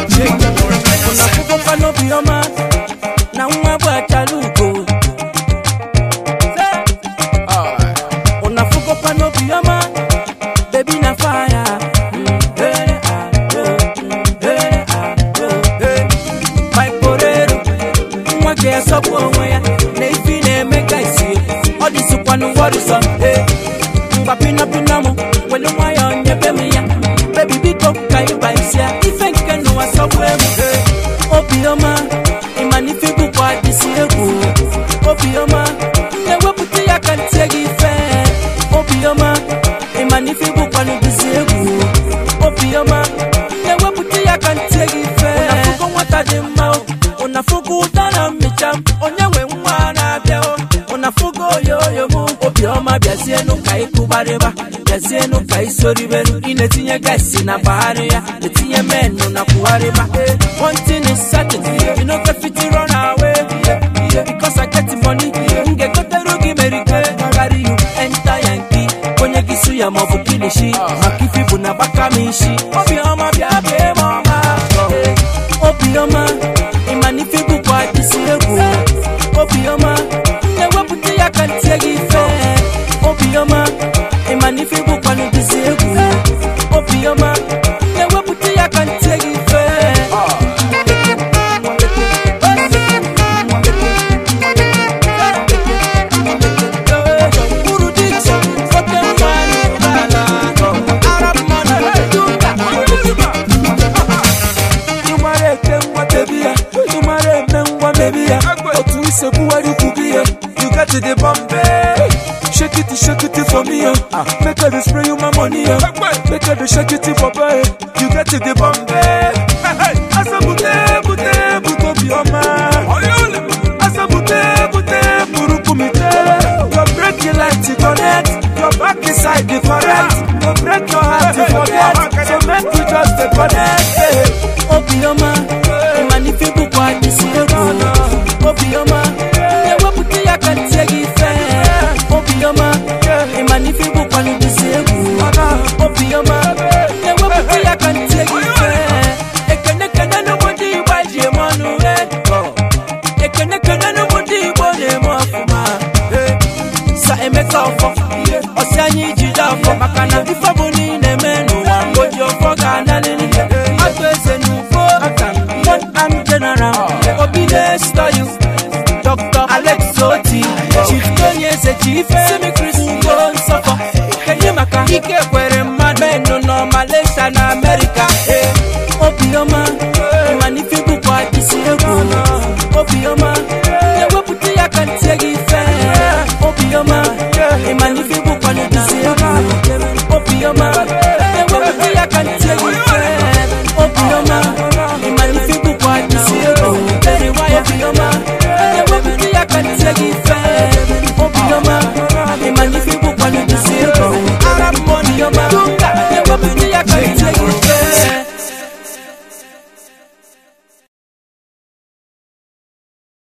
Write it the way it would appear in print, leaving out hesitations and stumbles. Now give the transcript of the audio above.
Unafuko no bioma na umabwa chaluko. Unafuko no bioma baby na fire. My porero mwake sopo onwea na ifi na emeka isi. Odi sukwanu wariso Papina pinamo when the wire on your baby baby big up kai baisia ife nkenu wasabwe Obioma imanifibu kwa disiegu Obioma newe puti ya kantegi fe Obioma imanifibu kwa disiegu Obioma newe puti ya kantegi fe Unafuko watadimao unafuko utana micham onyewe mwana biao Unafuko yo mu Obioma biazienu kai kubareba Biazienu kai soriberu Inetinye gasi na bahari ya Netinye menu na kuwareba One thing is certain You know the fit to run away Because I get the money Nge kote rugi merike Carry you enter Yankee Konye gisu ya mobu kilishi Makifi buna baka mishi Obioma biabe mama Obioma imanifibu kwa disiregu Obioma newe puti ya kantegi fe Obioma imanifibu kwa disiregu Obioma newe puti ya kantegi fe You got to the Bombay. Shake it for me. Make her spray you my money. Make her shake it for boy. You got to the Bombay. Asa bute bioma. Asa bute burukumite. Your break you like to connect. Your back inside the correct. Your break your heart to forget. So make you just the connect. Obioma, imanifibu kwa disirego. Obioma, newe puti ya kantegi fe. Obioma, imanifibu kwa disirego. Obioma, newe puti ya kantegi fe. Ekene no bodi waje manu Ekene no bodi bone mafuma. Sa emeka ofo, osianyi jija ofo. Makana ifabuni ne menu wangoji ofo gana nini. Atweze nufo, one and general. Obile story, Dr. Alex Oti. Chief Tony se chief, semi Chris Ngo Sofo. Kenye maka, ike kwere manu no Malaysia na America. Obioma, imanifibu kwa disirego. Obioma, newe puti ya kantegi fe. Obioma, imanifibu kwa disirego.